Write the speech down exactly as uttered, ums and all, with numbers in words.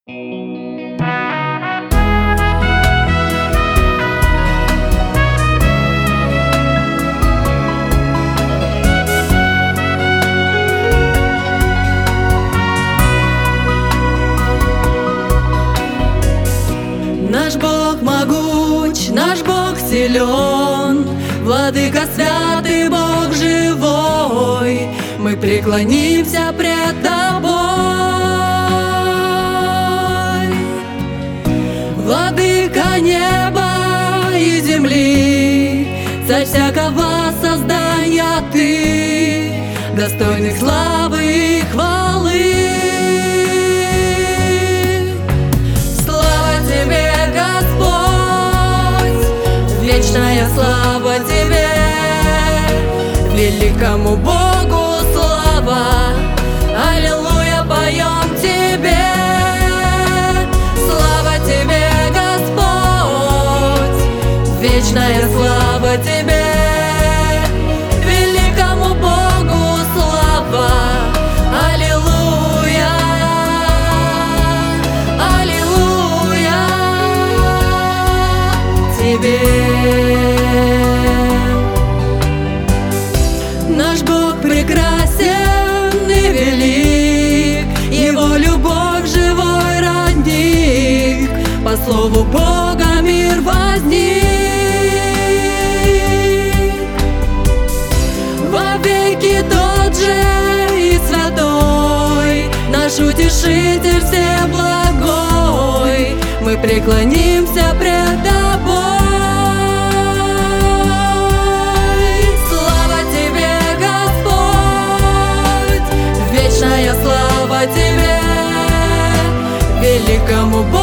Наш Бог могуч, наш Бог силен, Владыка святый, Бог живой. Мы преклонимся пред Тобой, Владыка неба и земли, Царь всякого создания Ты, достойных славы и хвалы. Вечная слава Тебе, великому Богу слава, аллилуйя, поем Тебе. Слава Тебе, Господь, вечная слава Тебе, великому Богу слава, аллилуйя, аллилуйя Тебе. Наш Бог прекрасен и велик, Его любовь живой родник, по слову Бога мир возник. Вовеки тот же и святой, наш утешитель всеблагой, мы преклонимся пред Тобой. Слава Тебе, великому